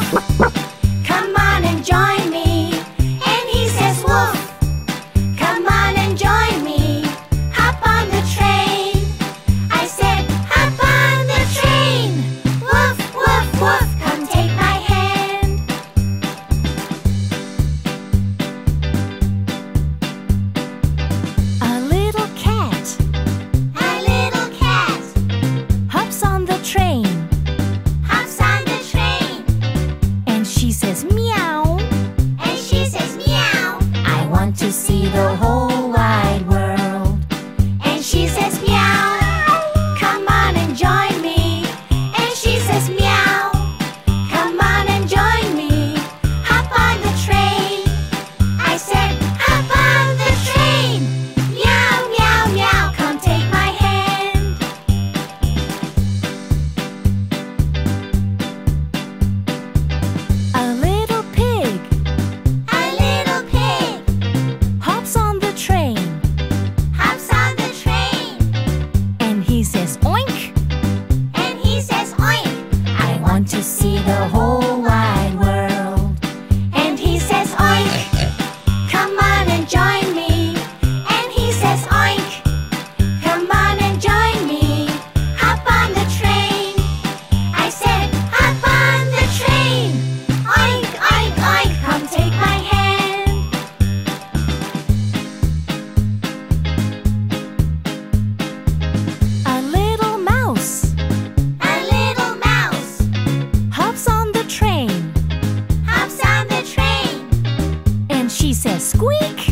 Come on and join me. And he says, woof. Come on and join me. Hop on the train. I said, hop on the train. Woof, woof, woof. Come take my hand. A little cat hops on the train. And she says, meow. I want to see the whole wide world. And she says, meow. Come on and join me. And she says, meow. Come on and join me. Hop on the train. I said, hop on the train. Meow, meow, meow. Come take my hand. A little pig hops on the train. And he says, oink. I want to see the whole wide world. And he says, oink. Come on and join me. And he says, oink. Come on and join me. Hop on the train. I said, hop on the train. Oink, oink, oink. Come take my hand. A little mouse hops on the train. And she says, squeak.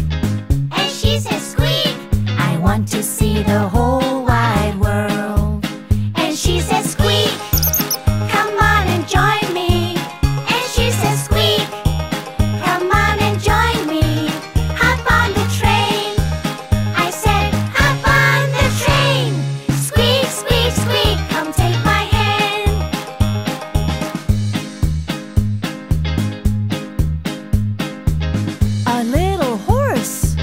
I want to see the whole wide world. And she says, squeak. Come on and join me. And she says, squeak. Come on and join me. Hop on the train. I said, hop on the train. Squeak, squeak, squeak. Come take my hand. A little horse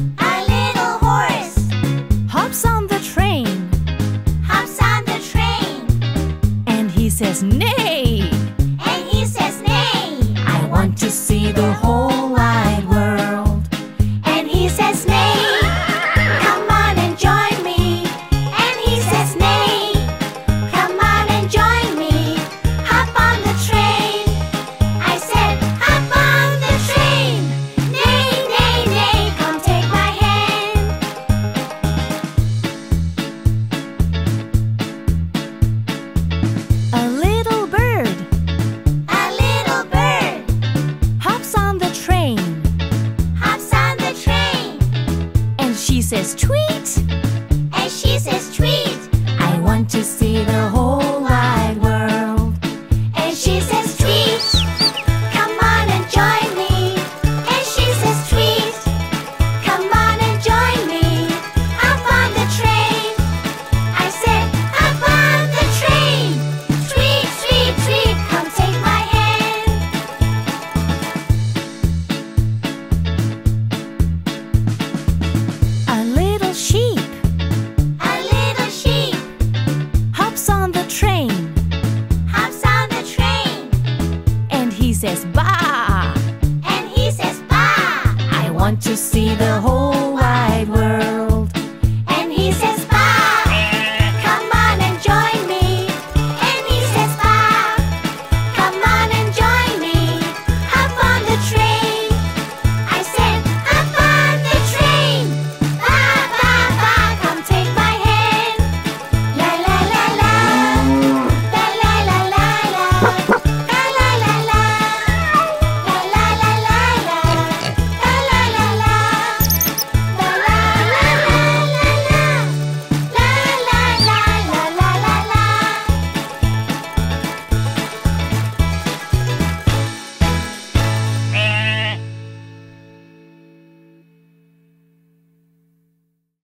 hops on the train. And he says, neigh. I want to see the whole wide world. And he says, neigh. Come on and join me. And he says, neigh. Come on and join me. Hop on the train. I said, hop on the train. Neigh, neigh, neigh. Come take my hand. A little bird hops on the train. And she says, tweet. I want to see the whole wide world. And she says, tweet. Come on and join me. And she says, tweet. Come on and join me. Hop on the train. I said, hop on the train. Tweet, tweet, tweet. Come take my hand. A little sheep hops on the train. And he says, baa. I want to see the whole wide world.